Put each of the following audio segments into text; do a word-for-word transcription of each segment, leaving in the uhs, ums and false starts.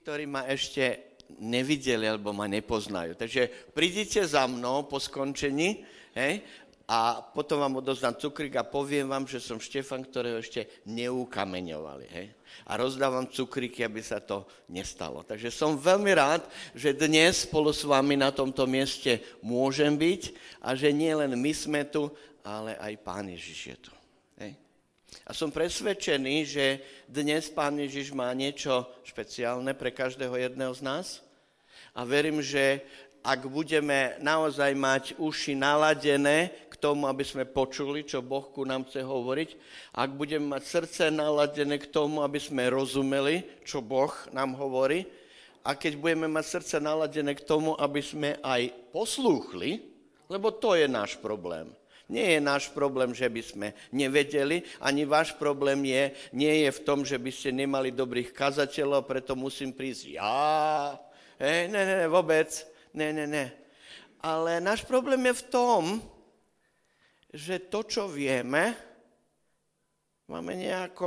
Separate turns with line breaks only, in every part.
ktorí ma ešte nevideli alebo ma nepoznajú. Takže prídite za mnou po skončení, hej, a potom vám odozdám cukrík a poviem vám, že som Štefan, ktorého ešte neukameňovali. Hej. A rozdávam cukríky, aby sa to nestalo. Takže som veľmi rád, že dnes spolu s vami na tomto mieste môžem byť a že nie len my sme tu, ale aj Pán Ježiš je tu. Hej. A som presvedčený, že dnes Pán Ježiš má niečo špeciálne pre každého jedného z nás. A verím, že ak budeme naozaj mať uši naladené k tomu, aby sme počuli, čo Boh ku nám chce hovoriť, ak budeme mať srdce naladené k tomu, aby sme rozumeli, čo Boh nám hovorí, a keď budeme mať srdce naladené k tomu, aby sme aj poslúchli, lebo to je náš problém. Nie je náš problém, že by sme nevedeli, ani váš problém je, nie je v tom, že by ste nemali dobrých kazateľov, preto musím prísť ja. Hej, ne, ne, ne, vôbec. Ne, ne, ne. Ale náš problém je v tom, že to, čo vieme, máme nejako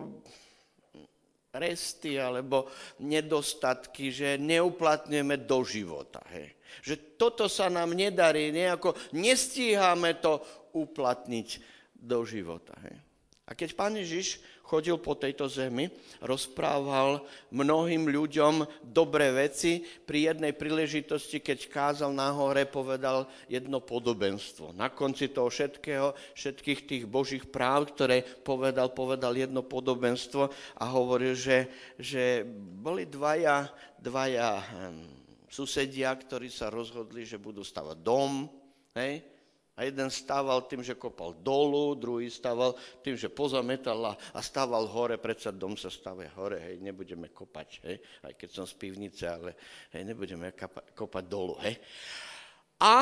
resty alebo nedostatky, že neuplatňujeme do života. Hej. Že toto sa nám nedarí, nejako nestíhame to uplatniť do života. Hej. A keď Pán Ježiš chodil po tejto zemi, rozprával mnohým ľuďom dobré veci. Pri jednej príležitosti, keď kázal na hore, povedal jedno podobenstvo. Na konci toho všetkého, všetkých tých Božích práv, ktoré povedal, povedal jedno podobenstvo a hovoril, že, že boli dvaja, dvaja susedia, ktorí sa rozhodli, že budú stavať dom, hej? A jeden stával tým, že kopal dolu, druhý stával tým, že pozametal a stával hore, predsa dom sa stavia hore, hej, nebudeme kopať, hej, aj keď som z pivnice, ale hej, nebudeme kapa- kopať dolu, hej. A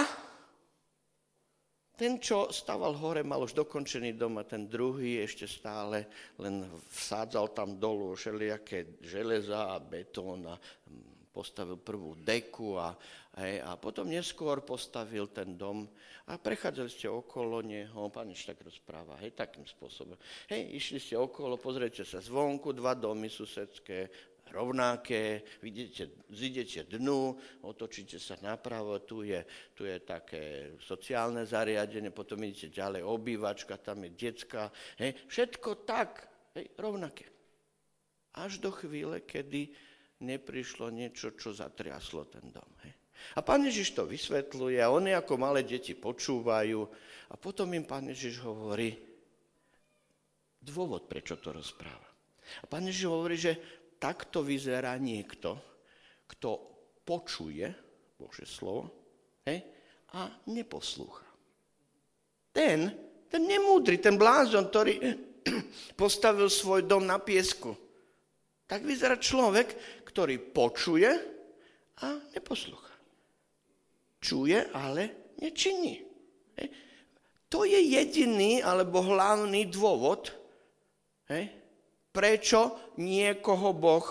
ten, čo stával hore, mal už dokončený dom a ten druhý ešte stále len vsádzal tam dolu všelijaké železa a betón a postavil prvú deku a, hej, a potom neskôr postavil ten dom a prechádzali ste okolo neho, Pán Ježiš tak rozpráva, hej, takým spôsobom. Hej, išli ste okolo, pozrite sa zvonku, dva domy susedské, rovnaké, vidíte, zidete dnu, otočíte sa napravo, tu je, tu je také sociálne zariadenie, potom idete ďalej, obývačka, tam je detská, hej, všetko tak, hej, rovnaké. Až do chvíle, kedy neprišlo niečo, čo zatriaslo ten dom. Hej. A Pán Ježiš to vysvetľuje a oni ako malé deti počúvajú a potom im Pán Ježiš hovorí dôvod, prečo to rozpráva. A Pán Ježiš hovorí, že takto vyzerá niekto, kto počuje Božie slovo, hej, a neposlúcha. Ten, ten nemúdry, ten blázon, ktorý postavil svoj dom na piesku, tak vyzerá človek, ktorý počuje a neposlúcha. Čuje, ale nečiní. Hej. To je jediný alebo hlavný dôvod, hej, prečo niekoho Boh,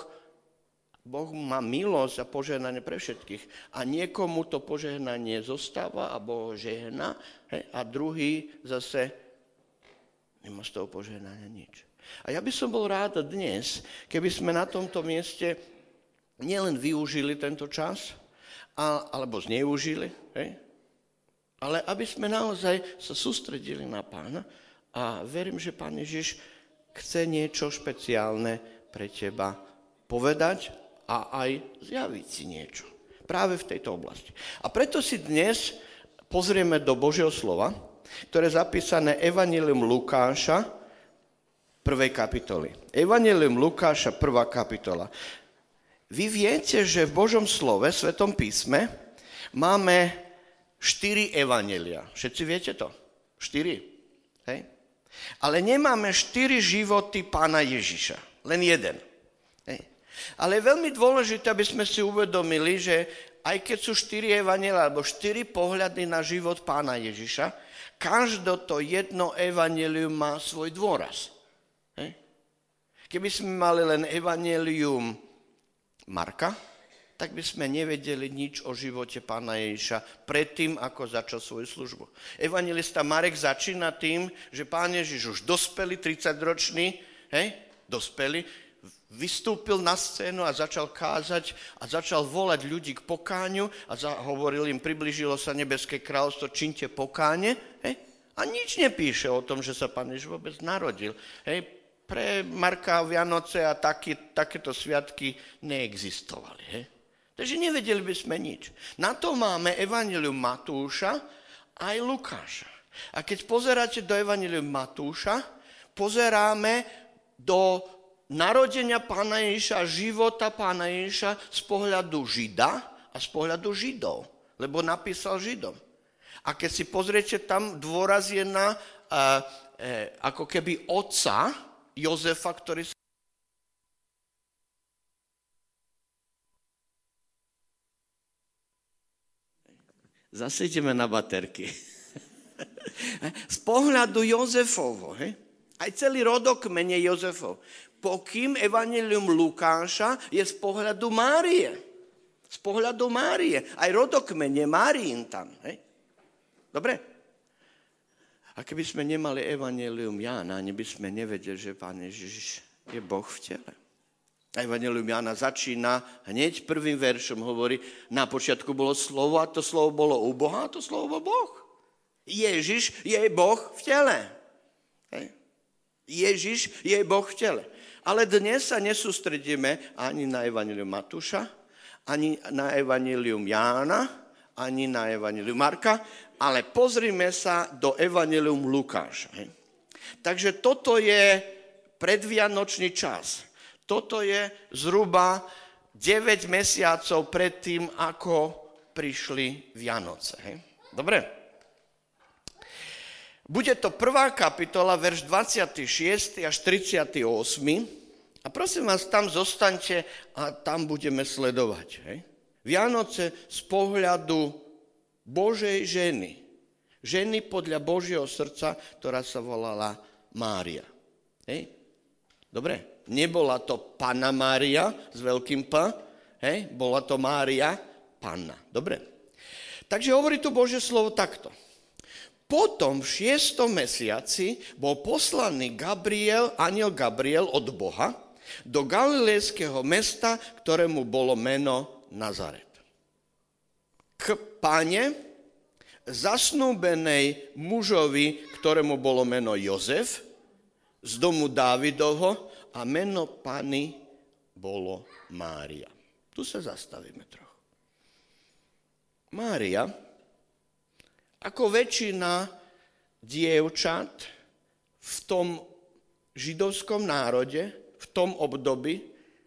Boh má milosť a požehnanie pre všetkých a niekomu to požehnanie zostáva a Boh žehná, hej, a druhý zase nemá z toho požehnania nič. A ja by som bol rád dnes, keby sme na tomto mieste nielen využili tento čas, a, alebo zneužili, hej? Ale aby sme naozaj sa sústredili na Pána a verím, že Pán Ježiš chce niečo špeciálne pre teba povedať a aj zjaviť si niečo práve v tejto oblasti. A preto si dnes pozrieme do Božieho slova, ktoré je zapísané Evanjelium Lukáša, prvej kapitoly. Evanjelium Lukáša, prvá kapitola. Vy viete, že v Božom slove, Svetom písme, máme štyri evanjelia. Všetci viete to? Štyri. Hej? Ale nemáme štyri životy Pána Ježiša. Len jeden. Hej? Ale je veľmi dôležité, aby sme si uvedomili, že aj keď sú štyri evanjelia, alebo štyri pohľady na život Pána Ježiša, každé to jedno evanjelium má svoj dôraz. Hej? Keby sme mali len evanjelium Marka, tak by sme nevedeli nič o živote Pána Ježiša predtým, ako začal svoju službu. Evanjelista Marek začína tým, že Pán Ježiš už dospelý, tridsaťročný, hej, dospelý, vystúpil na scénu a začal kázať a začal volať ľudí k pokáňu a hovoril im, priblížilo sa nebeské kráľovstvo, činte pokáne. Hej? A nič nepíše o tom, že sa Pán Ježiš vôbec narodil. Hej? Pre Marka Vianoce a taký, takéto sviatky neexistovali. Hej? Takže nevedeli by sme nič. Na to máme Evanjelium Matúša aj Lukáša. A keď pozeráte do Evanjelium Matúša, pozeráme do narodenia Pána Ježiša, života Pána Ježiša z pohľadu Žida a z pohľadu Židov, lebo napísal Židom. A keď si pozriete, tam dôraz je na uh, uh, ako keby otca Jozefa, ktorý sa Zase ideme na baterky. Z pohľadu Jozefovo, hej? Aj celý rodokmen je Jozefov. Pokým Evanjelium Lukáša je z pohľadu Márie. Z pohľadu Márie. Aj rodokmen je Máriin tam, hej? Dobre? A keby sme nemali Evanjelium Jána, ani by sme nevedeli, že Pán Ježiš je Boh v tele. Evanjelium Jána začína hneď prvým veršom, hovorí, na počiatku bolo slovo a to slovo bolo u Boha a to slovo bol Boh. Ježiš je Boh v tele. Hej. Ježiš je Boh v tele. Ale dnes sa nesústredíme ani na Evanjelium Matúša, ani na Evanjelium Jána, ani na Evanjelium Marka, ale pozrime sa do Evanjelium Lukáša. Hej. Takže toto je predvianočný čas. Toto je zhruba deväť mesiacov pred tým, ako prišli Vianoce. Hej? Dobre. Bude to prvá kapitola, verš dvadsiaty šiesty až tridsiaty ôsmy. A prosím vás, tam zostaňte a tam budeme sledovať. Hej? Vianoce z pohľadu Božej ženy. Ženy podľa Božieho srdca, ktorá sa volala Mária. Hej? Dobre. Nebola to Panna Mária s veľkým P, hej? Bola to Mária Panna. Dobre. Takže hovorí tu Božie slovo takto. Potom v šiestom mesiaci bol poslaný Gabriel, anjel Gabriel od Boha do galilejského mesta, ktorému bolo meno Nazaret. K Pane, zasnúbenej mužovi, ktorému bolo meno Jozef, z domu Dávidovho, a meno Panny bolo Mária. Tu sa zastavíme trochu. Mária, ako väčšina dievčat v tom židovskom národe, v tom období,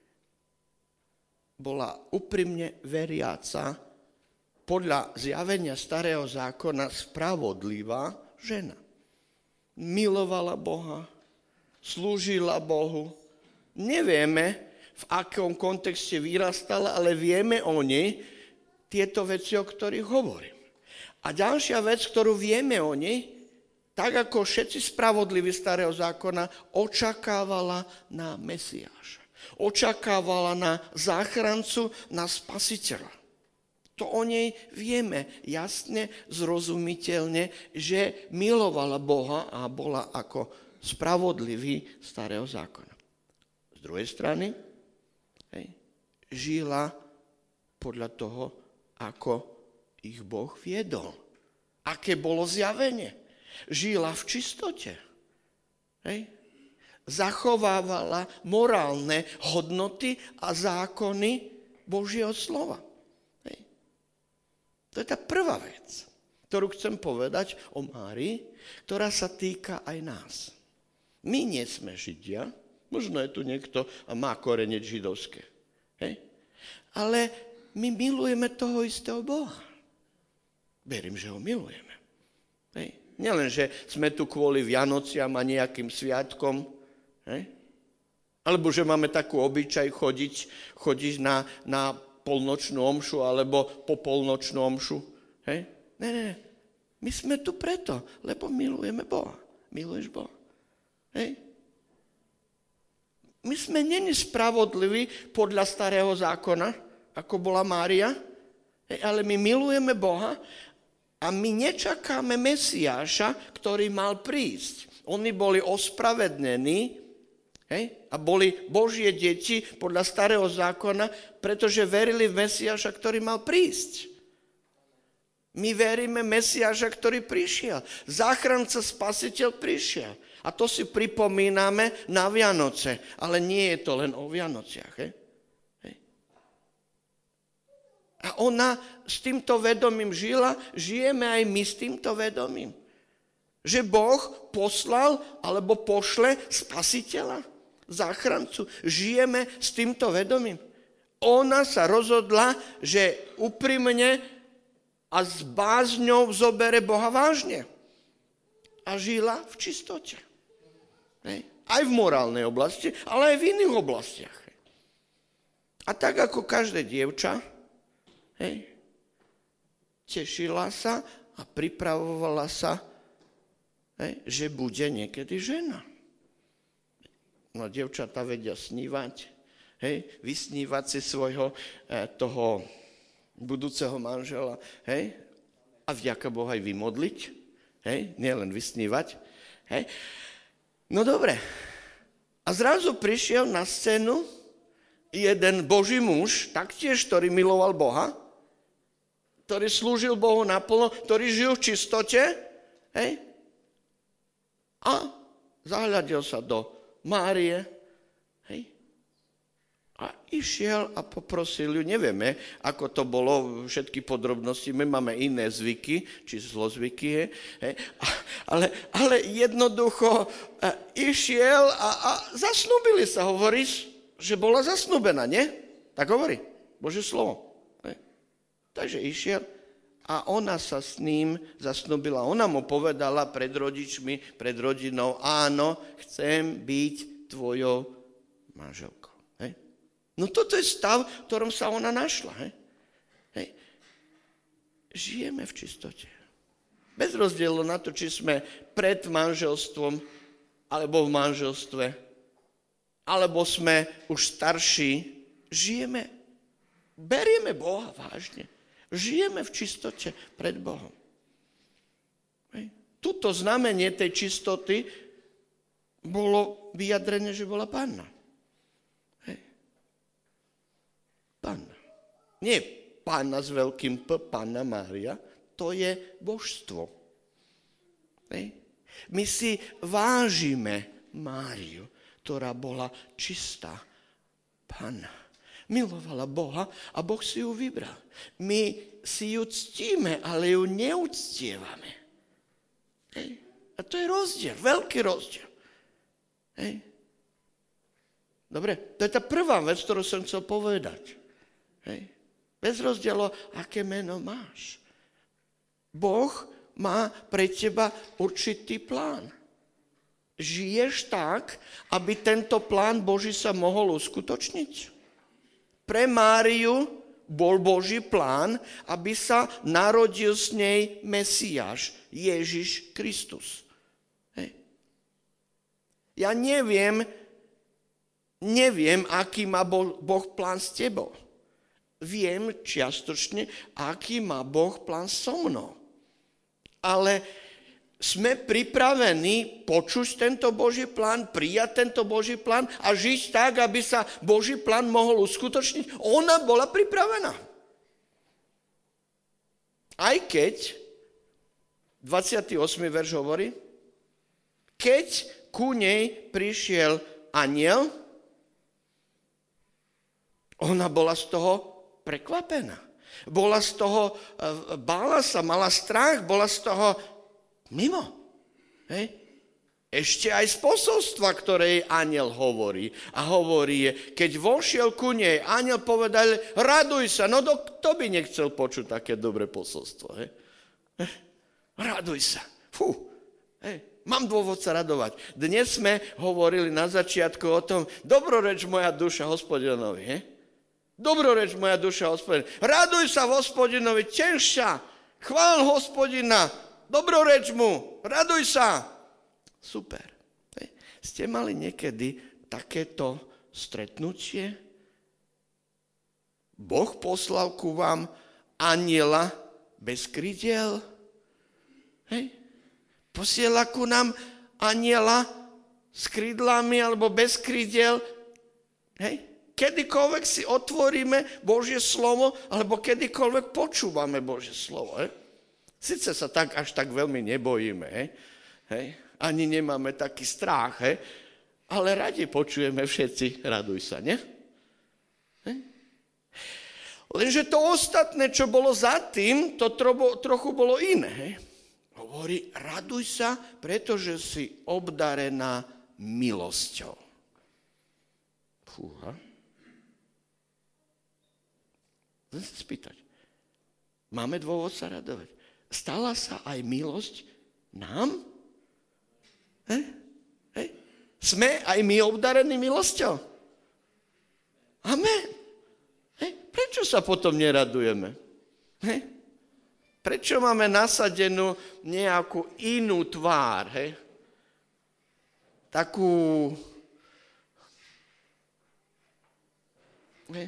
bola úprimne veriaca, podľa zjavenia Starého zákona spravodlivá žena. Milovala Boha, slúžila Bohu. Nevieme, v akom kontexte vyrastala, ale vieme o nej tieto veci, o ktorých hovorím. A ďalšia vec, ktorú vieme o nej, tak ako všetci spravodliví Starého zákona, očakávala na Mesiáša. Očakávala na záchrancu, na spasiteľa. To o nej vieme jasne, zrozumiteľne, že milovala Boha a bola ako spravodlivý Starého zákona. Z druhej strany, hej, žila podľa toho, ako ich Boh viedol. Aké bolo zjavenie. Žila v čistote. Hej. Zachovávala morálne hodnoty a zákony Božieho slova. Hej. To je tá prvá vec, ktorú chcem povedať o Márii, ktorá sa týka aj nás. My nie sme Židia, možno je tu niekto a má korene židovské. Hej? Ale my milujeme toho istého Boha. Verím, že ho milujeme. Hej? Nielen, že sme tu kvôli Vianociam a nejakým sviatkom, hej? Alebo že máme takú obyčaj chodiť, chodiť na, na polnočnú omšu alebo popolnočnú omšu. Hej? Ne, ne, my sme tu preto, lebo milujeme Boha. Miluješ Boha. Hej. My sme není spravodliví podľa Starého zákona, ako bola Mária, hej, ale my milujeme Boha a my nečakáme Mesiáša, ktorý mal prísť. Oni boli ospravedlnení Hej? A boli Božie deti podľa starého zákona, pretože verili v Mesiáša, ktorý mal prísť. My veríme Mesiáša, ktorý prišiel. Záchranca, spasiteľ prišiel. A to si pripomíname na Vianoce. Ale nie je to len o Vianociach. Hej? Hej. A ona s týmto vedomím žila, žijeme aj my s týmto vedomím. Že Boh poslal alebo pošle spasiteľa, záchrancu. Žijeme s týmto vedomím. Ona sa rozhodla, že úprimne a s bázňou zobere Boha vážne. A žila v čistote. Hej. Aj v morálnej oblasti, ale aj v iných oblastiach. A tak ako každé dievča, hej, tešila sa a pripravovala sa, hej, že bude niekedy žena. No, dievčatá vedia snívať, hej, vysnívať si svojho eh, toho budúceho manžela, hej, a vďaka Bohu aj vymodliť, hej, nielen vysnívať, hej. No dobre, a zrazu prišiel na scénu jeden Boží muž, taktiež, ktorý miloval Boha, ktorý slúžil Bohu naplno, ktorý žil v čistote, hej, a zahľadil sa do Márie, hej, a išiel a poprosil ju, nevieme, ako to bolo, všetky podrobnosti, my máme iné zvyky, či zlozvyky, hej, ale, ale jednoducho e, išiel a, a zasnúbili sa, hovoríš, že bola zasnúbená, nie? Tak hovorí, Božie slovo. Hej. Takže išiel a ona sa s ním zasnúbila. Ona mu povedala pred rodičmi, pred rodinou, áno, chcem byť tvojou manželkou. Hej. No toto je stav, v ktorom sa ona našla. Hej. Hej. Žijeme v čistote. Bez rozdielu na to, či sme pred manželstvom, alebo v manželstve, alebo sme už starší, žijeme, berieme Boha vážne. Žijeme v čistote pred Bohom. Hej. Tuto znamenie tej čistoty bolo vyjadrené, že bola panna. Hej. Panna. Nie panna s veľkým P, Panna Mária, to je božstvo. Hej. My si vážime Máriu, ktorá bola čistá panna. Milovala Boha a Boh si ju vybral. My si ju ctíme, ale ju neúctievame. Hej. A to je rozdiel, veľký rozdiel. Hej. Dobre, to je tá prvá vec, ktorú som chcel povedať. Hej. Bez rozdielu, aké meno máš. Boh má pre teba určitý plán. Žiješ tak, aby tento plán Boží sa mohol uskutočniť? Pre Máriu bol Boží plán, aby sa narodil z nej Mesiáš, Ježiš Kristus. Hej. Ja neviem, neviem, aký má Boh plán s tebou. Viem čiastočne, aký má Boh plán so mnou. Ale sme pripravení počuť tento Boží plán, prijať tento Boží plán a žiť tak, aby sa Boží plán mohol uskutočniť. Ona bola pripravená. Aj keď, dvadsiaty ôsmy verš hovorí, keď ku nej prišiel anjel, ona bola z toho prekvapená. Bola z toho, bála sa, mala strach, bola z toho mimo. Hej. Ešte aj z posolstva, ktoré jej anjel hovorí. A hovorí je, keď vošiel ku nej, anjel povedal, raduj sa. No kto by nechcel počuť také dobré posolstvo? Hej. Hej. Raduj sa. Fú. Hej. Mám dôvod sa radovať. Dnes sme hovorili na začiatku o tom, dobroreč moja duša Hospodinovi. Hej. Dobroreč moja duša Hospodinovi. Raduj sa v Hospodinovi, teš sa. Chvál Hospodina. Dobroreč mu, raduj sa. Super. Hej. Ste mali niekedy takéto stretnutie? Boh poslal ku vám anjela bez krídel? Hej. Posiela ku nám anjela s krídlami alebo bez krídel. Hej? Kedykoľvek si otvoríme Božie slovo, alebo kedykoľvek počúvame Božie slovo. Hej? Sice sa tak až tak veľmi nebojíme, hej? Hej? Ani nemáme taký strach, hej? Ale radi počujeme všetci, raduj sa, nie? Hej? Lenže to ostatné, čo bolo za tým, to trobo, trochu bolo iné. Hej? Hovorí, raduj sa, pretože si obdarená milosťou. Fúha. Chcem sa spýtať, máme dôvod sa radovať. Stala sa aj milosť nám? Hej? Hej? Sme aj my obdarení milosťou? Amen. Hej? Prečo sa potom neradujeme? Hej? Prečo máme nasadenú nejakú inú tvár? Hej? Takú... Hej?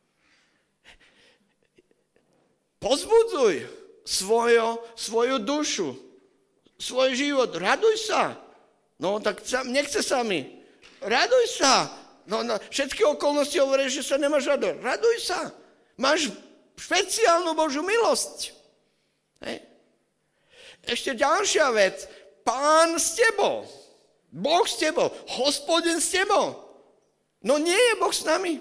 Pozbudzuj svojo, svoju dušu, svoj život. Raduj sa. No tak nechce sami. Raduj sa. No, no, všetky okolnosti hovoria, že sa nemáš radovať. Raduj sa. Máš špeciálnu Božiu milosť. Hej. Ešte ďalšia vec. Pán s tebou. Boh s tebou. Hospodin s tebou. No nie je Boh s nami.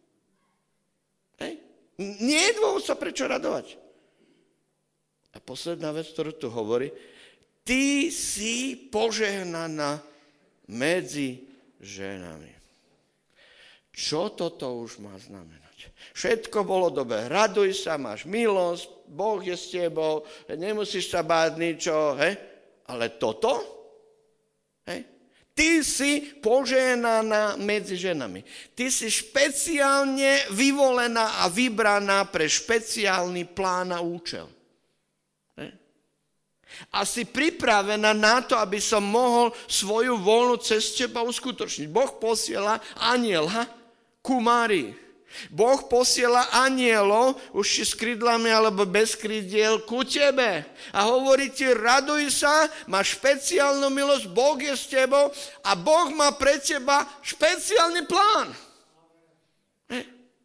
Hej. Nie je dôvod sa prečo radovať. A posledná vec, ktorú tu hovorí, ty si požehnaná medzi ženami. Čo toto už má znamenať? Všetko bolo dobré. Raduj sa, máš milosť, Boh je s tebou, nemusíš sa báť ničo, hej? Ale toto? Hej? Ty si požehnaná medzi ženami. Ty si špeciálne vyvolená a vybraná pre špeciálny plán a účel. Hej? A si pripravená na to, aby som mohol svoju voľnu cez teba uskutočniť. Boh posiela anjela ku Márii. Boh posiela anjelov, už či s krídlami alebo bez krídiel, ku tebe. A hovorí ti, raduj sa, máš špeciálnu milosť, Boh je s tebou a Boh má pre teba špeciálny plán. Eh?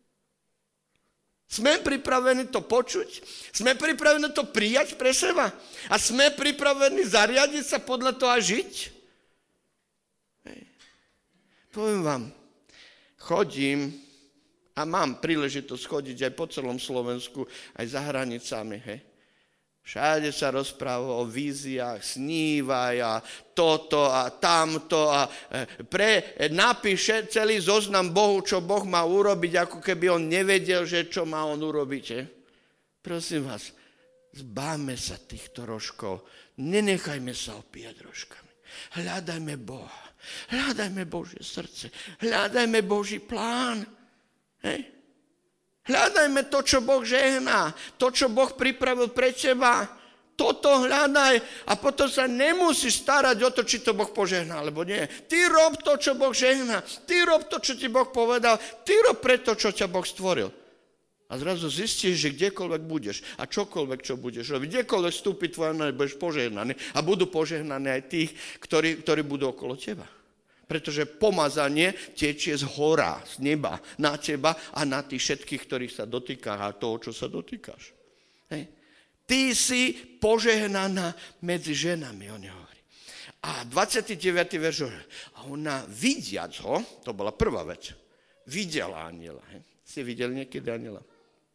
Sme pripravení to počuť, sme pripravení to prijať pre seba a sme pripravení zariadiť sa podľa toho a žiť. Eh? Poviem vám, chodím a mám príležitosť chodiť aj po celom Slovensku, aj za hranicami. Hej. Všade sa rozpráva o víziách, snívaj a toto a tamto a pre, napíše celý zoznam Bohu, čo Boh má urobiť, ako keby on nevedel, že čo má on urobiť. Hej. Prosím vás, zbáme sa týchto rožkov, nenechajme sa opíjať rožkami. Hľadajme Boha, hľadajme Božie srdce, hľadajme Boží plán. Hej. Hľadajme to, čo Boh žehná, to, čo Boh pripravil pre teba. Toto hľadaj a potom sa nemusíš starať o to, či to Boh požehná, alebo nie. Ty rob to, čo Boh žehná. Ty rob to, čo ti Boh povedal. Ty rob preto, čo ťa Boh stvoril. A zrazu zistíš, že kdekoľvek budeš a čokoľvek, čo budeš robiť, kdekoľvek vstúpi tvoja noha, budeš požehnaný a budú požehnané aj tých, ktorí, ktorí budú okolo teba. Pretože pomazanie tečie z hora, z neba, na teba a na tých všetkých, ktorých sa dotýka a toho, čo sa dotýkaš. Hej. Ty si požehnaná medzi ženami, on hovorí. A dvadsiaty deviaty verš hovorí. A ona vidiac ho, to bola prvá vec, videla anjela. Hej. Ste videli niekedy anjela?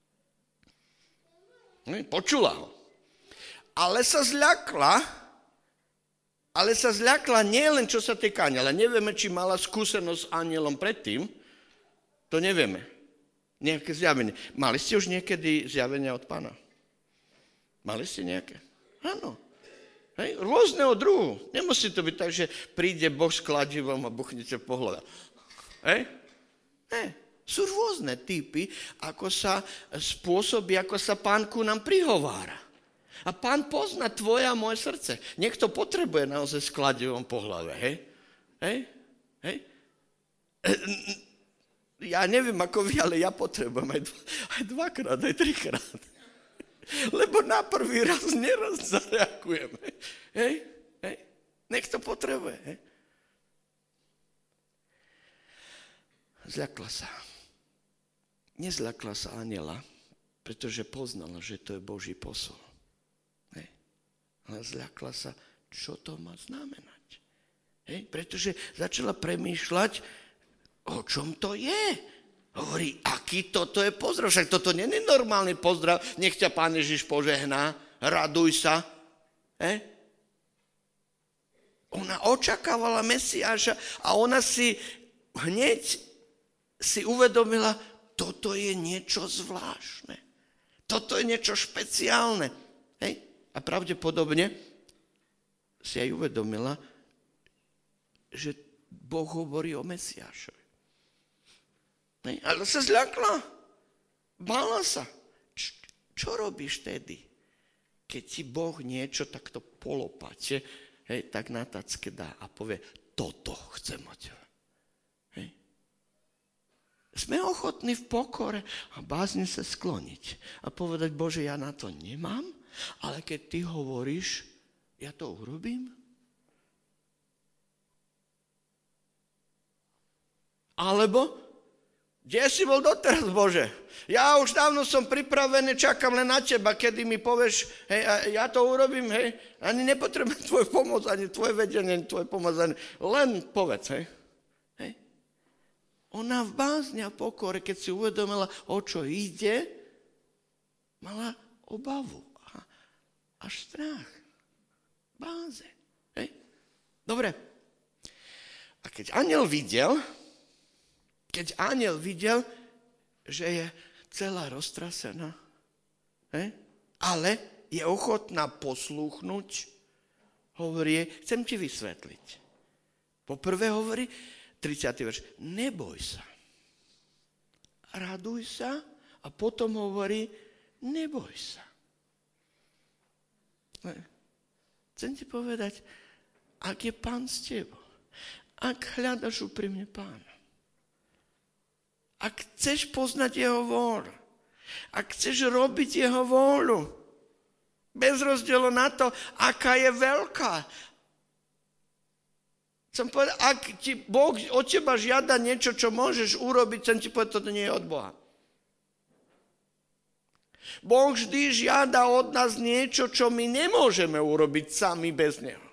Hej. Počula ho. Ale sa zľakla, Ale sa zľakla nie len čo sa týka anjela. Nevieme, či mala skúsenosť s anjelom predtým. To nevieme. Nejaké zjavenie. Mali ste už niekedy zjavenia od Pána? Mali ste nejaké? Áno. Hej? Rôzneho druhu. Nemusí to byť tak, že príde Boh s kladivom a buchnete po hlave. Hej? Ne. Sú rôzne typy, ako sa spôsobí, ako sa Pán ku nám prihovára. A Pán pozná tvoje a moje srdce. Niekto potrebuje naozaj s kladivom po hlave, hej? Hej? Hej? Ja neviem ako vy, ale ja potrebujem aj, dva, aj dvakrát, aj trikrát. Lebo na prvý raz neraz zareagujem. Hej? Hej? Niekto potrebuje, hej? zľakla sa. Nezľakla sa anjela, pretože poznala, že to je Boží posol. Hej. Ale zľakla sa, čo to má znamenať. Hej. Pretože začala premýšľať, o čom to je. Hovorí, aký toto je pozdrav? Však toto nie je normálny pozdrav. Nech ťa Pán Ježiš požehná, raduj sa. Hej. Ona očakávala Mesiáša a ona si hneď si uvedomila, toto je niečo zvláštne. Toto je niečo špeciálne. Hej? A pravdepodobne si aj uvedomila, že Boh hovorí o Mesiášovi. Hej? Ale sa zľakla. Bála sa. Č- čo robíš tedy? Keď ti Boh niečo takto polopate, hej, tak na tacke dá a povie, toto chcem od teba. Hej. Sme ochotní v pokore a bázne sa skloniť a povedať, Bože, ja na to nemám, ale keď ty hovoríš, ja to urobím. Alebo, kde si bol doteraz, Bože? Ja už dávno som pripravený, čakám len na teba, kedy mi povieš, hej, ja to urobím, hej, ani nepotrebujem tvoju pomoc, ani tvoje vedenie, ani tvoje pomoc, ani len povedz, hej. hej. Ona v bázni a pokore, keď si uvedomila, o čo ide, mala obavu a až strach. Báze, hej. Dobre. A keď anjel videl, keď anjel videl, že je celá roztrasená, he? ale je ochotná poslúchnuť, hovorí, chcem ti vysvetliť. Poprvé hovorí, tridsiaty verš, neboj sa, raduj sa a potom hovorí, neboj sa. Chcem ti povedať, ak je Pán s tebou, ak hľadaš úprimne Pána, ak chceš poznať jeho vôľu, ak chceš robiť jeho vôľu, bez rozdielu na to, aká je veľká. Chcem povedať, ak ti Boh od teba žiada niečo, čo môžeš urobiť, chcem ti povedať, toto nie je od Boha. Boh vždy žiada od nás niečo, čo my nemôžeme urobiť sami bez neho.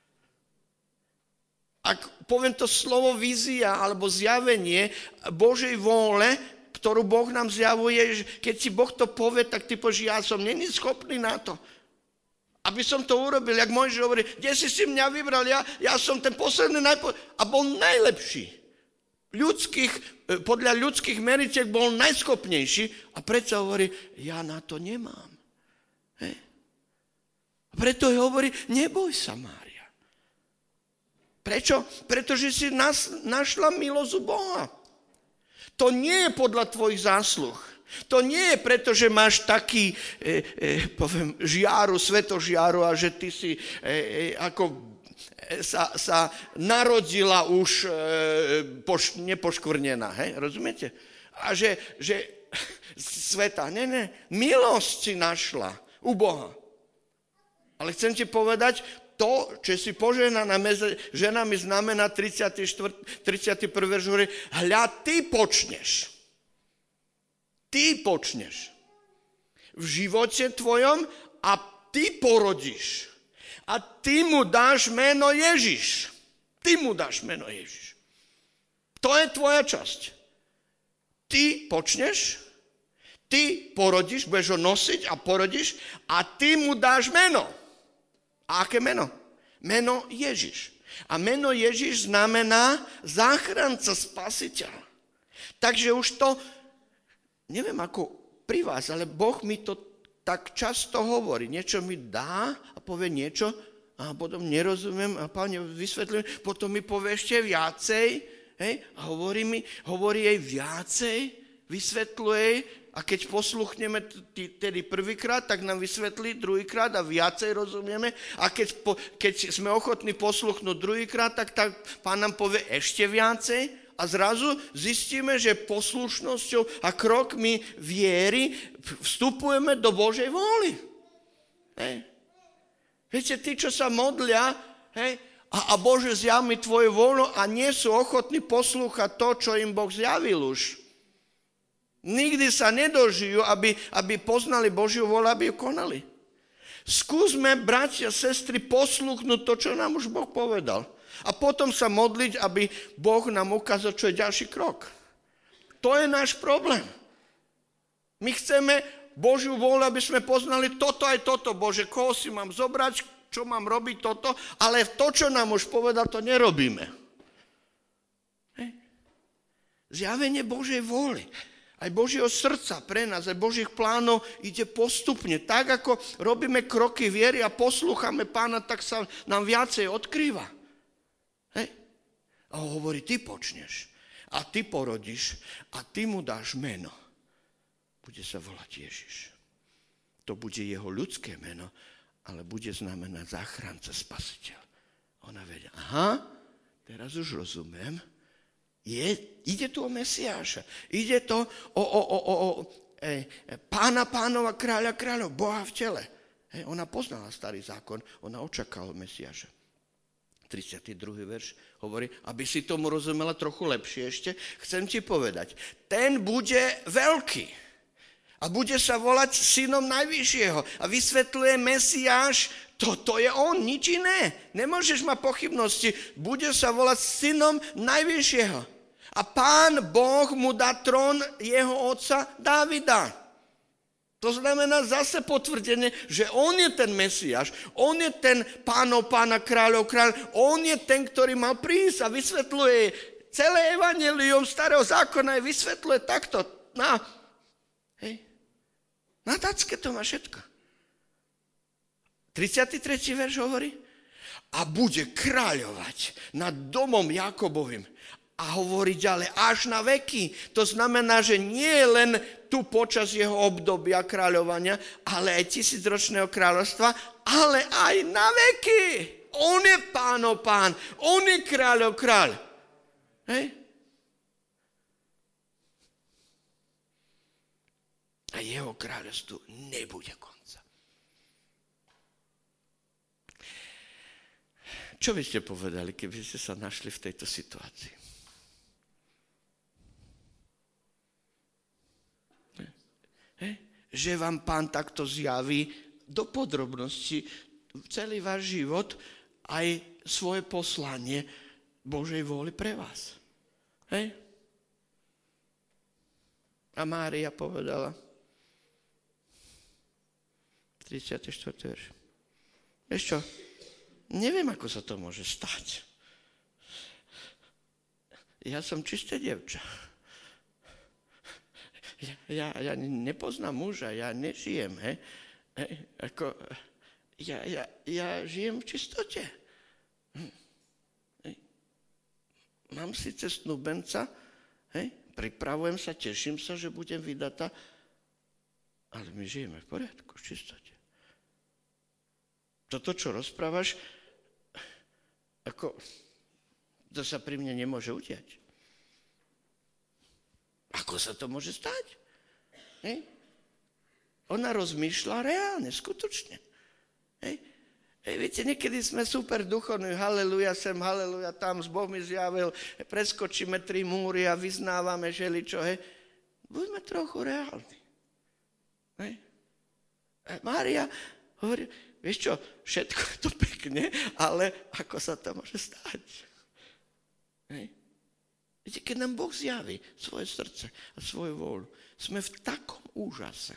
Ak poviem to slovo vízia alebo zjavenie Božej vôle, ktorú Boh nám zjavuje, keď si Boh to povie, tak ty povieš, ja som není schopný na to. Aby som to urobil, jak Mojžiš hovorí, kde si si mňa vybral, ja, ja som ten posledný najpo... a bol najlepší. Ľudských, podľa ľudských meriteľ bol najschopnejší a predsa hovorí, ja na to nemám. Hej. A preto hovorí, neboj sa, Mária. Prečo? Pretože si nas, našla milosť u Boha. To nie je podľa tvojich zásluh. To nie je preto, že máš taký, e, e, poviem, žiaru, svetožiaru a že ty si e, e, ako e, sa, sa narodila už e, poš, nepoškvrnená. Hej? Rozumiete? A že, že sveta, ne, ne, milosť si našla u Boha. Ale chcem ti povedať, to, čo si požehnaná medzi ženami, znamená tridsiaty štvrtý, tridsiaty prvý verš hovorí, hľa, ty počneš. Ty počneš v živote tvojom a ty porodíš. A ty mu dáš meno Ježiš. Ty mu dáš meno Ježiš. To je tvoja časť. Ty počneš, ty porodíš, budeš ho nosiť a porodíš a ty mu dáš meno. A aké meno? Meno Ježiš. A meno Ježiš znamená záchranca, spasiteľ. Takže už to, neviem ako pri vás, ale Boh mi to tak často hovorí. Niečo mi dá a povie niečo a potom nerozumiem a Páne vysvetlím, potom mi povie ešte viacej, hej, a hovorí mi, hovorí jej viacej, vysvetľuje jej, a keď posluchneme tedy prvýkrát, tak nám vysvetlí druhýkrát a viacej rozumieme. A keď, po, keď sme ochotní posluchnúť druhýkrát, tak, tak Pán nám povie ešte viacej. A zrazu zistíme, že poslušnosťou a krokmi viery vstupujeme do Božej vôly. Hej. Viete, tí, čo sa modlia, hej, a, a Bože, zjav mi tvoju vôľu a nie sú ochotní poslúchať to, čo im Boh zjavil už. Nikdy sa nedožijú, aby, aby poznali Božiu vôľu, aby ju konali. Skúsme, bratia, sestry, poslúchnuť to, čo nám už Boh povedal. A potom sa modliť, aby Boh nám ukázal, čo je ďalší krok. To je náš problém. My chceme Božiu vôľu, aby sme poznali toto aj toto. Bože, koho si mám zobrať, čo mám robiť toto, ale to, čo nám už povedal, to nerobíme. Hej. Zjavenie Božej vôly, aj Božieho srdca pre nás, aj Božích plánov ide postupne. Tak, ako robíme kroky viery a poslúchame Pána, tak sa nám viacej odkrýva. Hej. A on hovorí, ty počneš a ty porodíš a ty mu dáš meno. Bude sa volať Ježiš. To bude jeho ľudské meno, ale bude znamenať záchranca, spasiteľ. Ona vedia, aha, teraz už rozumiem. Je, ide tu o Mesiáša. Ide to o, o, o, o, o e, pána pánova, kráľa kráľov, Boha v tele. E, ona poznala starý zákon, ona očakala Mesiáša. tridsiaty druhý verš hovorí, aby si tomu rozumela trochu lepšie ešte, chcem ti povedať, ten bude veľký a bude sa volať synom Najvyššieho a vysvetľuje Mesiáš, toto je on, nič iné. Nemôžeš mať pochybnosti, bude sa volať synom Najvyššieho a Pán Boh mu dá trón jeho otca Dávida. To znamená zase potvrdenie, že on je ten Mesiáš, on je ten pánov, pána, kráľov, kráľ, on je ten, ktorý mal prísť a vysvetľuje celé evanjelium starého zákona, vysvetľuje takto. Na, hej, na tacke to má všetko. tridsiaty tretí verš hovorí, a bude kráľovať nad domom Jakobovým. A hovorí ďalej, až na veky. To znamená, že nie len tu počas jeho obdobia kráľovania, ale aj tisícročného kráľovstva, ale aj na veky. On je pánov pán, on je kráľov kráľ. Hej? A jeho kráľovstvu nebude konca. Čo by ste povedali, keby ste sa našli v tejto situácii? He? Že vám Pán takto zjaví do podrobnosti celý váš život aj svoje poslanie Božej vôli pre vás. Hej? A Mária povedala, tridsiaty štvrtý verš. Vieš čo, neviem, ako sa to môže stať. Ja som čisté dievča. Ja, ja, ja nepoznám muža, ja nežijem, he? He? Ako, ja, ja, ja žijem v čistote. He? Mám síce snúbenca, he? Pripravujem sa, teším sa, že budem vydatá, ale my žijeme v poriadku, v čistote. Toto, čo rozprávaš, ako, to sa pri mne nemôže udiať. Ako sa to môže stať? Hej? Ona rozmýšľa reálne, skutočne. Hej? Hej, viete, niekedy sme super duchovní, haleluja sem, haleluja tam, Boh mi zjavil, preskočíme tri múry a vyznávame želičo. Hej? Buďme trochu reálni. Hej? Mária hovorí, vieš čo, všetko je to pekne, ale ako sa to môže stať? Hej? Viete, keď nám Boh zjaví svoje srdce a svoju vôľu, sme v takom úžase.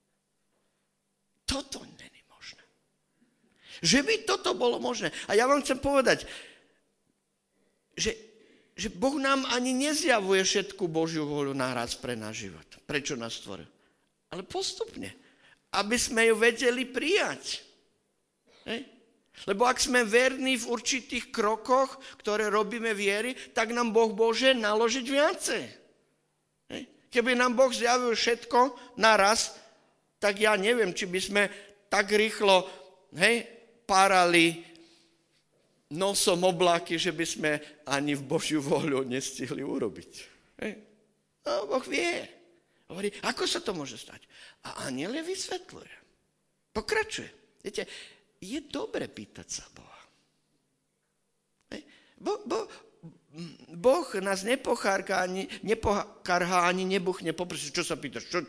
Toto není možné. Že by toto bolo možné. A ja vám chcem povedať, že, že Boh nám ani nezjavuje všetku Božiu vôľu naraz pre náš život. Prečo nás stvoril? Ale postupne. Aby sme ju vedeli prijať. Hej? Lebo ak sme verní v určitých krokoch, ktoré robíme viery, tak nám Boh môže naložiť viacej. Hej. Keby nám Boh zjavil všetko naraz, tak ja neviem, či by sme tak rýchlo hej, párali nosom oblaky, že by sme ani v Božiu voľu nestihli urobiť. Hej. No, Boh vie. Hovorí, ako sa to môže stať? A anjel je vysvetľuje. Pokračuje. Viete, je dobre pýtať sa Boha. Bo, bo, Boh nás nepochárka ani, nepokarhá, ani nebuchne poprsiť. Čo sa pýtaš? Čo?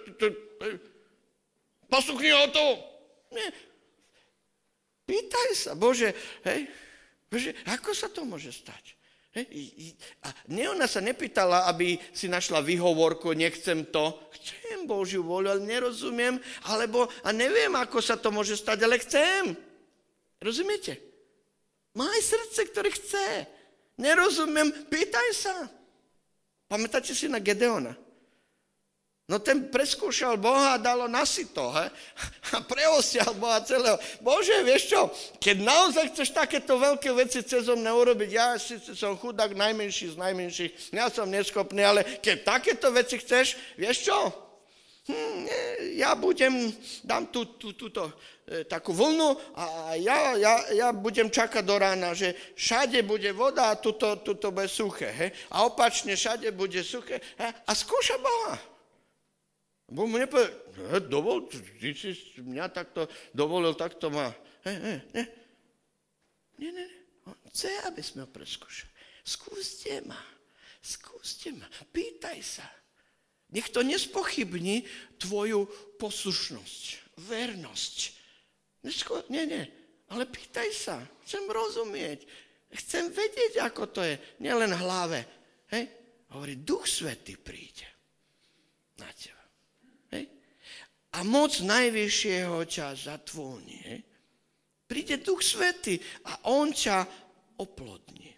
Posluchni o to. Nie. Pýtaj sa, Bože, hej, Bože, ako sa to môže stať? Hej? A nie, ona sa nepýtala, aby si našla výhovorku, nechcem to. Chcem Božiu voľu, ale nerozumiem, alebo a neviem, ako sa to môže stať, ale chcem. Rozumiete? Maj srdce, ktoré chce. Nerozumiem, pýtaj sa. Pamätáte si na Gedeona? No ten preskúšal Boha a dalo nasyto, he? A preosial Boha celého. Bože, vieš čo, keď naozaj chceš takéto veľké veci cez mňa urobiť, ja síce som chudák najmenší z najmenších, ja som neschopný, ale keď takéto veci chceš, vieš čo, hm, ja budem, dám tú, tú, túto e, takú vlnu a ja, ja, ja budem čakať do rána, že všade bude voda a tuto, tuto bude suché. He? A opačne všade bude suché he? A skúša Boha. Boh mu nepovedal, dovol, ty si mňa takto dovolil, takto ma. He, he, he. Nie, nie, nie. On chce, aby sme ho preskúšali. Skúste ma, skúste ma, pýtaj sa. Nech to nespochybní tvoju poslušnosť, vernosť. Nie, nie, ale pýtaj sa, chcem rozumieť, chcem vedieť, ako to je, nielen v hlave. Hej? Hovorí, Duch Svätý príde na teba. Hej? A moc najvyššieho ťa zatvoní. Hej? Príde Duch Svätý a on ťa oplodní.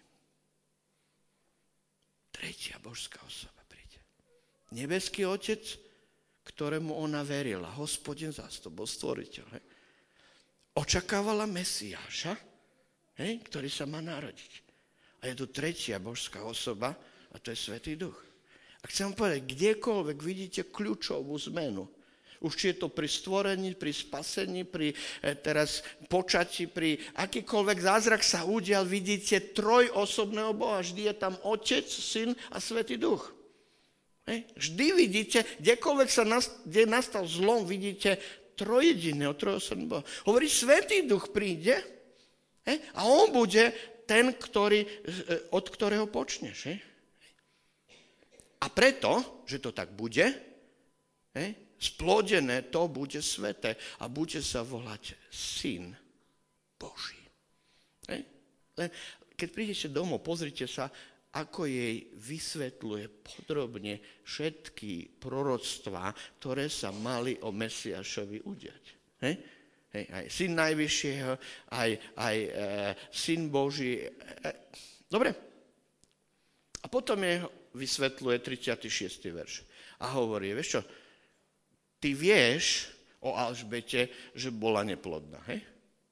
Tretia božská osoba. Nebeský Otec, ktorému ona verila, Hospodin zástup, bol stvoriteľ. Hej. Očakávala Mesiáša, hej, ktorý sa má narodiť. A je tu tretia božská osoba, a to je Svätý Duch. A chcem povedať, kdekoľvek vidíte kľúčovú zmenu, už či je to pri stvorení, pri spasení, pri e, teraz počatí, pri akýkoľvek zázrak sa udial, vidíte trojosobného Boha. Vždy je tam Otec, Syn a Svätý Duch. Hej. Vždy vidíte, kdekoľvek sa nas, kde nastal zlom, vidíte trojediného, trojosobného Boha. Hovorí, Svätý Duch príde hej, a on bude ten, ktorý, od ktorého počneš. Hej. A preto, že to tak bude, hej, splodené to bude sveté a bude sa volať Syn Boží. Hej. Len keď prídete domov, pozrite sa, ako jej vysvetľuje podrobne všetky proroctvá, ktoré sa mali o Mesiášovi udiať. Hej? Hej, aj Syn Najvyššieho, aj, aj e, Syn Boží. E, dobre. A potom je vysvetľuje tridsiaty šiesty verš. A hovorí, vieš čo, ty vieš o Alžbete, že bola neplodná, hej?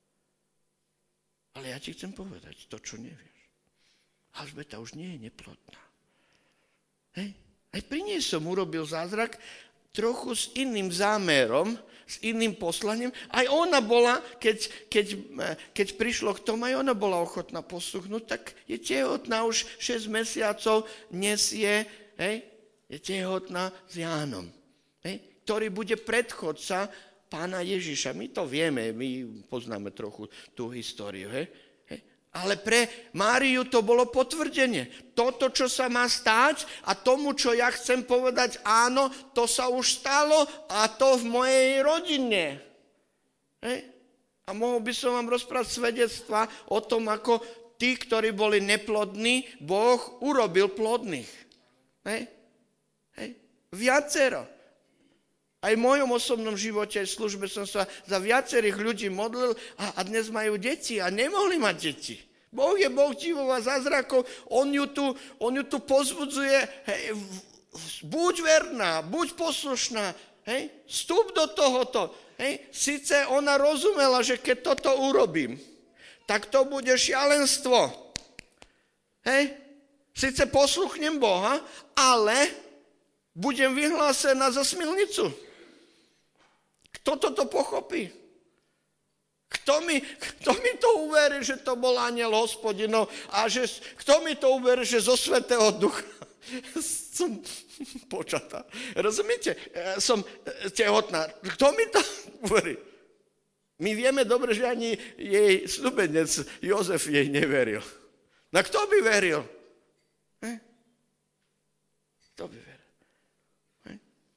Ale ja ti chcem povedať to, čo nevieš. Alžbeta už nie je neplodná. Hej? Aj pri nej som urobil zázrak trochu s iným zámerom, s iným poslaním. Aj ona bola, keď, keď, keď prišlo k tomu, aj ona bola ochotná posluchnúť, tak je tehotná už šesť mesiacov, dnes je, hej, je tehotná s Jánom, hej, ktorý bude predchodca pána Ježiša. My to vieme, my poznáme trochu tú históriu, hej. Ale pre Máriu to bolo potvrdenie. Toto, čo sa má stáť a tomu, čo ja chcem povedať, áno, to sa už stalo a to v mojej rodine. Hej? A mohol by som vám rozprávať svedectva o tom, ako tí, ktorí boli neplodní, Boh urobil plodných. Hej? Hej? Viacero. Aj v mojom osobnom živote, v službe som sa za viacerých ľudí modlil a, a dnes majú deti a nemohli mať deti. Boh je Boh divov a zázrakov, on ju tu, on ju tu pozbudzuje, hej, buď verná, buď poslušná, hej, vstup do tohoto. Hej. Sice ona rozumela, že keď toto urobím, tak to bude šialenstvo. Hej. Sice posluchnem Boha, ale budem vyhlásená za smilnicu. Kto toto pochopí? Kto mi, kto mi to uverí, že to bol anjel Hospodinov a že, kto mi to uverí, že zo Svätého Ducha som počatá. Rozumiete? Som tehotná. Kto mi to uverí? My vieme dobre, že ani jej snúbenec Jozef jej neveril. No kto by veril? He? Kto by veril? He?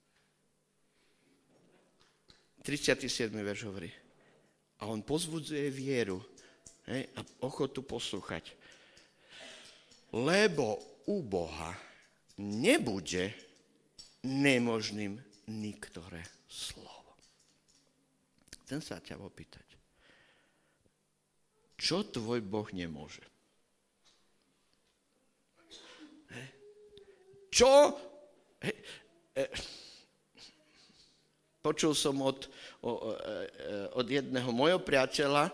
tridsiaty siedmy verš hovorí. A on pozbudzuje vieru, he? A ochotu poslúchať. Lebo u Boha nebude nemožným niktoré slovo. Chcem sa ťa opýtať. Čo tvoj Boh nemôže? Čo? Počul som od, od jedného mojho priateľa,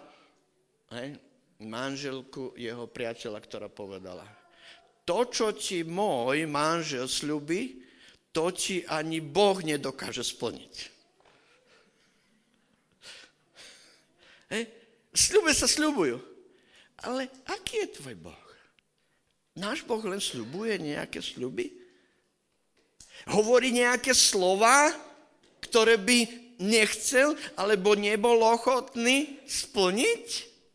manželku jeho priateľa, ktorá povedala, to, čo ti môj manžel sľubí, to ti ani Boh nedokáže splniť. Sľube sa sľubujú. Ale aký je tvoj Boh? Náš Boh len sľubuje nejaké sľuby? Hovorí nejaké slova, ktoré by nechcel alebo nebol ochotný splniť?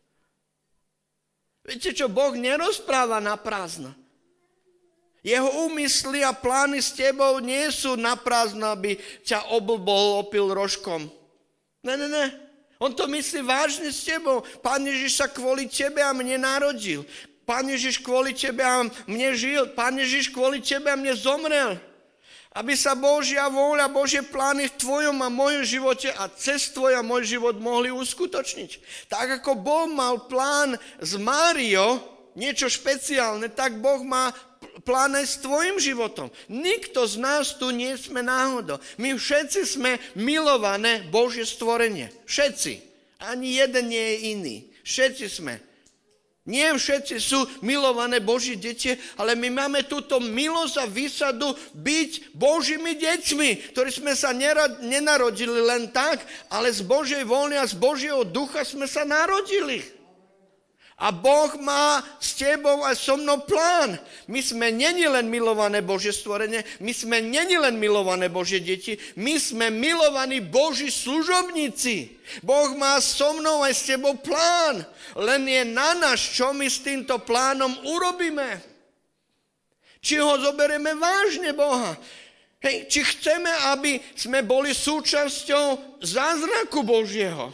Viete čo, Boh nerozpráva na prázdno. Jeho úmysly a plány s tebou nie sú na prázdno, aby ťa oblbol, opil rožkom. Ne, ne, ne. On to myslí vážne s tebou. Pán Ježiš sa kvôli tebe a mne narodil. Pán Ježiš kvôli tebe a mne žil. Pán Ježiš kvôli tebe a mne zomrel. Aby sa Božia vôľa, Božie plány v tvojom a mojom živote a cez tvoj a môj život mohli uskutočniť. Tak ako Boh mal plán s Máriou, niečo špeciálne, tak Boh má plán aj s tvojim životom. Nikto z nás tu nie sme náhodou. My všetci sme milované Božie stvorenie. Všetci. Ani jeden nie je iný. Všetci sme. Nie všetci sú milované Boží deti, ale my máme túto milosť a výsadu byť Božími deťmi, ktorí sme sa nenarodili len tak, ale z Božej vôle a z Božieho ducha sme sa narodili. A Boh má s tebou a so mnou plán. My sme neni len milované Božie stvorenie, my sme neni len milované Božie deti, my sme milovaní Boží služobníci. Boh má so mnou aj s tebou plán. Len je na nás, čo my s týmto plánom urobíme. Či ho zoberieme vážne Boha. Hej, či chceme, aby sme boli súčasťou zázraku Božieho.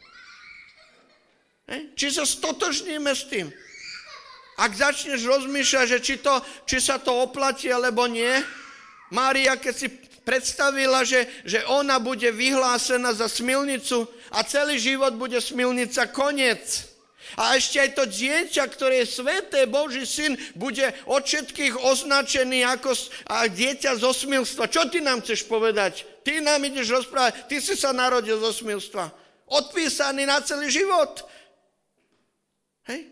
Hej, či sa stotožníme s tým. Ak začneš rozmýšľať, že či, to, či sa to oplatí, alebo nie, Mária, keď si predstavila, že, že ona bude vyhlásená za smilnicu a celý život bude smilnica, koniec. A ešte aj to dieťa, ktoré je sveté, Boží syn, bude od všetkých označený ako a dieťa zo smilstva. Čo ty nám chceš povedať? Ty nám ideš rozprávať, ty si sa narodil zo smilstva. Odpísaný na celý život. Hej?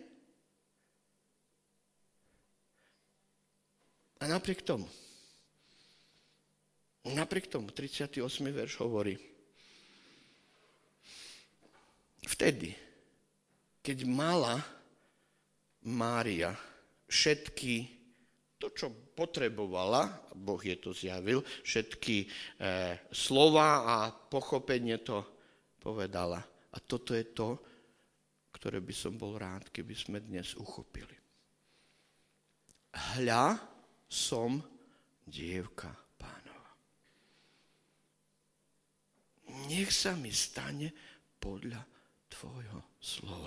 A napriek tomu, napriek tomu, tridsiaty ôsmy verš hovorí, vtedy, keď mala Mária všetky, to, čo potrebovala, Boh je to zjavil, všetky e, slova a pochopenie to povedala. A toto je to, ktoré by som bol rád, keby sme dnes uchopili. Hľa, som dievka Pánova. Nech sa mi stane podľa tvojho slova.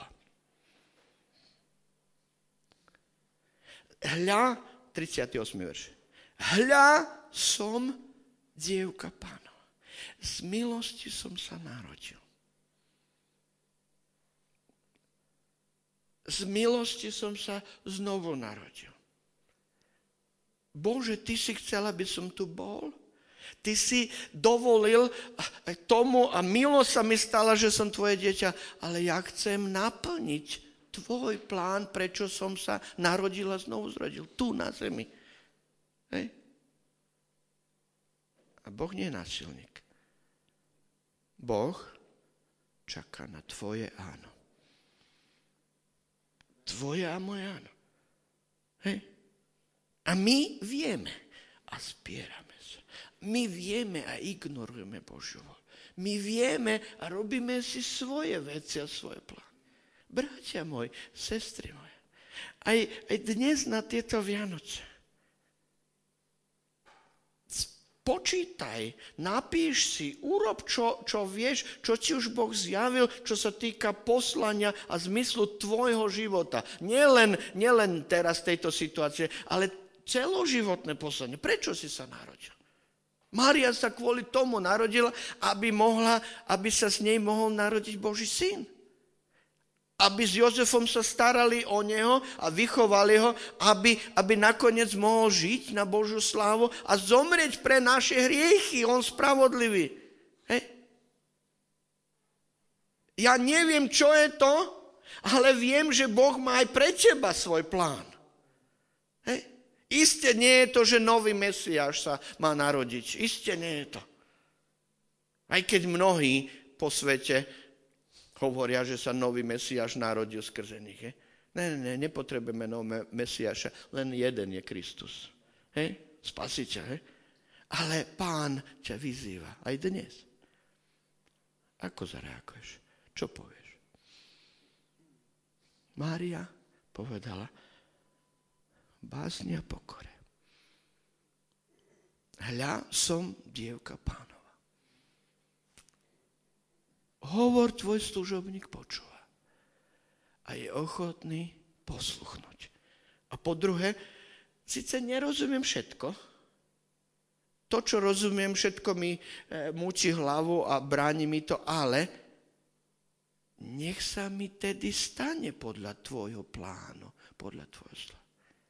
Hľa, tridsiaty ôsmy verš. Hľa, som dievka Pánova. Z milosti som sa narodil. Z milosti som sa znovu narodil. Bože, ty si chcel, aby som tu bol? Ty si dovolil tomu a milosť sa mi stala, že som tvoje dieťa, ale ja chcem naplniť tvoj plán, prečo som sa narodil a znovu zrodil. Tu na zemi. Hej? A Boh nie je násilník. Boh čaká na tvoje áno. Tvoje a moje áno. Hej? A my vieme a spierame sa. My vieme a ignorujeme Božiu voľu. My vieme a robíme si svoje veci a svoje plány. Bratia moji, sestry moje, Aj, aj dnes na tieto Vianoce. Počítaj, napíš si, urob, čo, čo vieš, čo ti už Boh zjavil, čo sa týka poslania a zmyslu tvojho života. Nielen, nielen teraz tejto situácie, ale celoživotné poslanie. Prečo si sa narodil? Mária sa kvôli tomu narodila, aby mohla, aby sa z nej mohol narodiť Boží syn. Aby s Jozefom sa starali o neho a vychovali ho, aby, aby nakoniec mohol žiť na Božiu slávu a zomrieť pre naše hriechy. On spravodlivý. Hej. Ja neviem, čo je to, ale viem, že Boh má aj pre teba svoj plán. Hej. Isté nie je to, že nový Mesiáš sa má narodiť. Isté nie je to. Aj keď mnohí po svete hovoria, že sa nový Mesiáš narodil skrze nich. He? Ne, ne, ne, nepotrebujeme nového Mesiáša, len jeden je Kristus. Hej? Spasiteľ. Hej? Ale Pán ťa vyzýva aj dnes. Ako zareaguješ? Čo povieš? Mária povedala, bázni a pokore. Hľa, som dievka Pánova. Hovor tvoj služobník počúva a je ochotný posluchnúť. A po druhé, síce nerozumiem všetko, to, čo rozumiem, všetko mi e, múči hlavu a bráni mi to, ale nech sa mi tedy stane podľa tvojho plánu, podľa tvojho slova.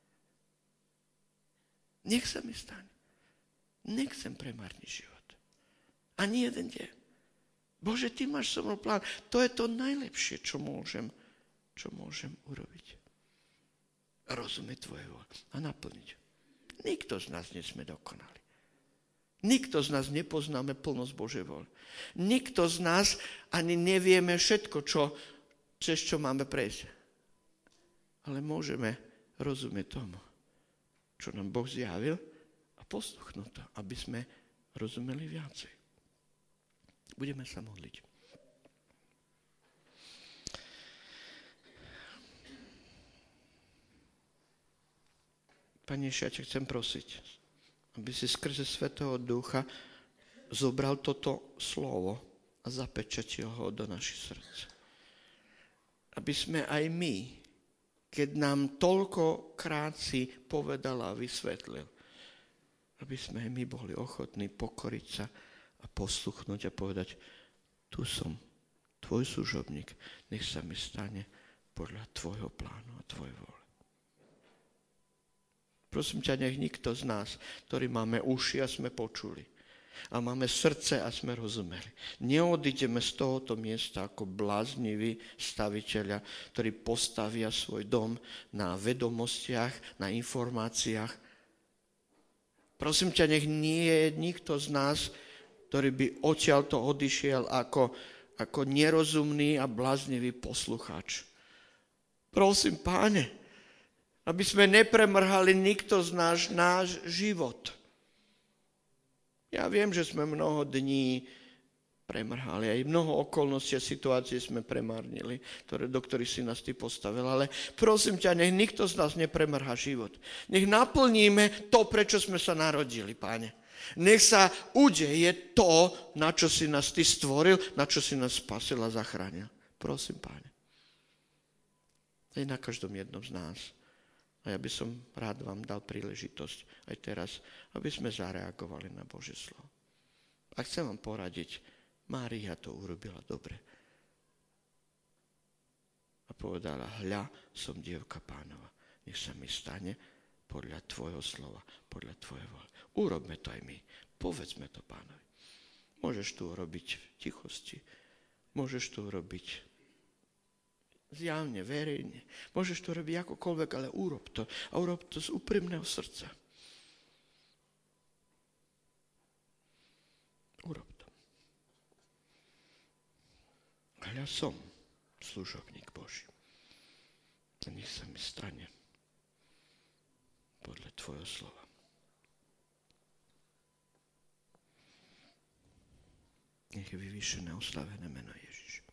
Nech sa mi stane. Nechcem premarniť život. Ani jeden deň. Bože, ty máš so mnou plán. To je to najlepšie, čo môžem, čo môžem urobiť. Rozumieť tvoje vôľ a naplniť. Nikto z nás nie sme dokonali. Nikto z nás nepoznáme plnosť Božej vôle. Nikto z nás ani nevieme všetko, čo, cez čo máme prejsť. Ale môžeme rozumieť tomu, čo nám Boh zjavil a posluchnúť to, aby sme rozumeli viacej. Budeme sa modliť. Pane Ježiš, ja ťa chcem prosiť, aby si skrze Svätého Ducha zobral toto slovo a zapečatil ho do našich srdc. Aby sme aj my, keď nám toľkokrát si povedal a vysvetlil, aby sme aj my boli ochotní pokoriť sa a posluchnúť a povedať, tu som, tvoj služobník, nech sa mi stane podľa tvojho plánu a tvojej vôle. Prosím ťa, nech nikto z nás, ktorí máme uši a sme počuli, a máme srdce a sme rozumeli, neodídeme z tohoto miesta ako blázniví staviteľia, ktorí postavia svoj dom na vedomostiach, na informáciách. Prosím ťa, nech nie je nikto z nás, ktorý by odtiaľto odišiel ako, ako nerozumný a bláznivý poslucháč. Prosím, Páne, aby sme nepremrhali nikto z náš, náš život. Ja viem, že sme mnoho dní premrhali, aj mnoho okolností a situácií sme premárnili, ktoré, do ktorých si nás ty postavil. Ale prosím ťa, nech nikto z nás nepremrhá život. Nech naplníme to, prečo sme sa narodili, Páne. Nech sa udeje to, na čo si nás ty stvoril, na čo si nás spasil a zachránil. Prosím, Páne. Je na každom jednom z nás. A ja by som rád vám dal príležitosť aj teraz, aby sme zareagovali na Božie slovo. A chcem vám poradiť, Mária to urobila dobre. A povedala, hľa, som dievka Pánova. Nech sa mi stane podľa tvojho slova, podľa tvojej vôle. Urobme to aj my. Povedzme to Pánovi. Môžeš to urobiť v tichosti. Môžeš to urobiť zjavne, verejne. Môžeš to robiť akokoľvek, ale urob to. A urob to z úprimného srdca. Urob to. A ja som služobník Boží. A nech sa mi stane podľa tvojho slova. Nech je vyvýšené, oslavené meno Ježiš.